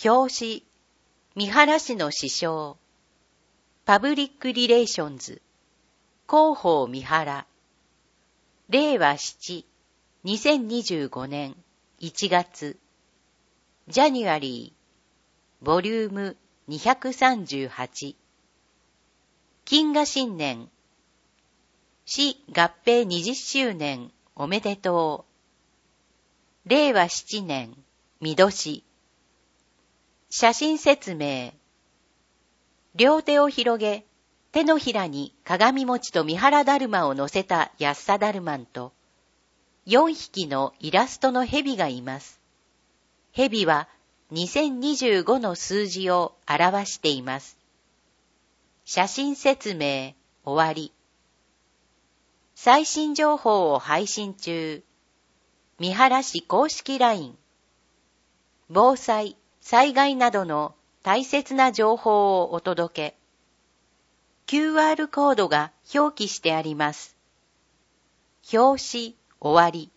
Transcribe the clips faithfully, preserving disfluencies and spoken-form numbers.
表紙、三原氏の師匠。パブリックリレーションズ。広報三原。れいわなな、にせんにじゅうごねんいちがつ。ジャニュアリー。ボリュームにひゃくさんじゅうはち。金河新年。市合併にじゅっしゅうねんおめでとう。れいわななねん、見年。写真説明。両手を広げ、手のひらに鏡餅と三原だるまを乗せた安さだるまんと、よんひきのイラストの蛇がいます。蛇はにせんにじゅうごの数字を表しています。写真説明、終わり。最新情報を配信中。三原市公式 ライン。防災、災害などの大切な情報をお届け。キューアール コードが表記してあります。表紙、終わり。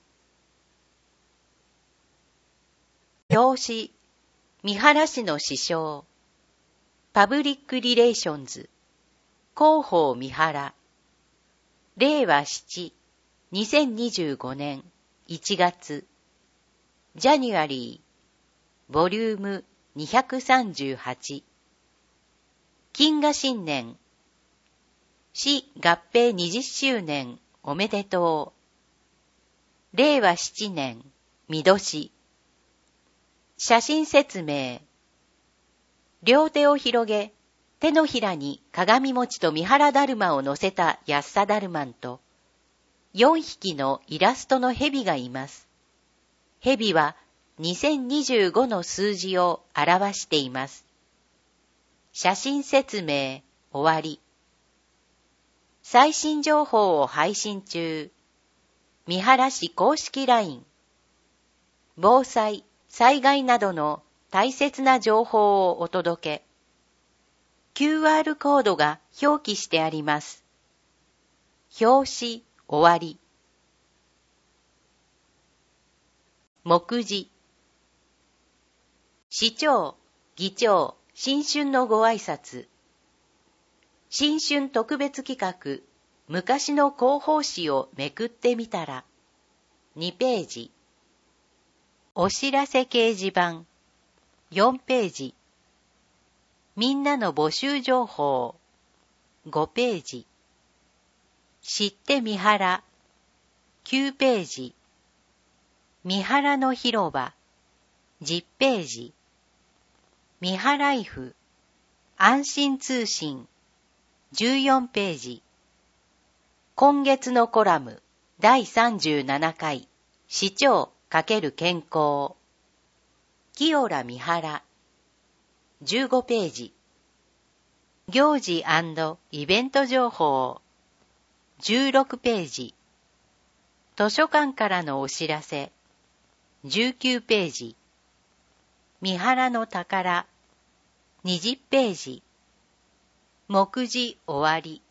表紙、三原氏の師匠。パブリックリレーションズ。広報三原。れいわなな、にせんにじゅうごねんいちがつ。ジャニュアリー。ボリュームにひゃくさんじゅうはち。金河新年。市合併にじゅっしゅうねんおめでとう。れいわななねん、見年。写真説明。両手を広げ、手のひらに鏡餅と三原だるまを乗せた安さだるまんと、よんひきのイラストの蛇がいます。蛇はにせんにじゅうごの数字を表しています。写真説明、終わり。最新情報を配信中。三原市公式 ライン。防災、災害などの大切な情報をお届け。キューアール コードが表記してあります。表紙、終わり。目次。市長、議長、新春のご挨拶。新春特別企画、昔の広報誌をめくってみたら、にページ。お知らせ掲示板、よんページ。みんなの募集情報、ごページ。知って三原、きゅうページ。三原の広場、じゅっページ。三原イフ、安心通信、じゅうよんページ。今月のコラム、だいさんじゅうななかい、市長×健康。清良三原、じゅうごページ。行事&イベント情報、じゅうろくページ。図書館からのお知らせ、じゅうきゅうページ。三原の宝、にじゅっページ。目次終わり。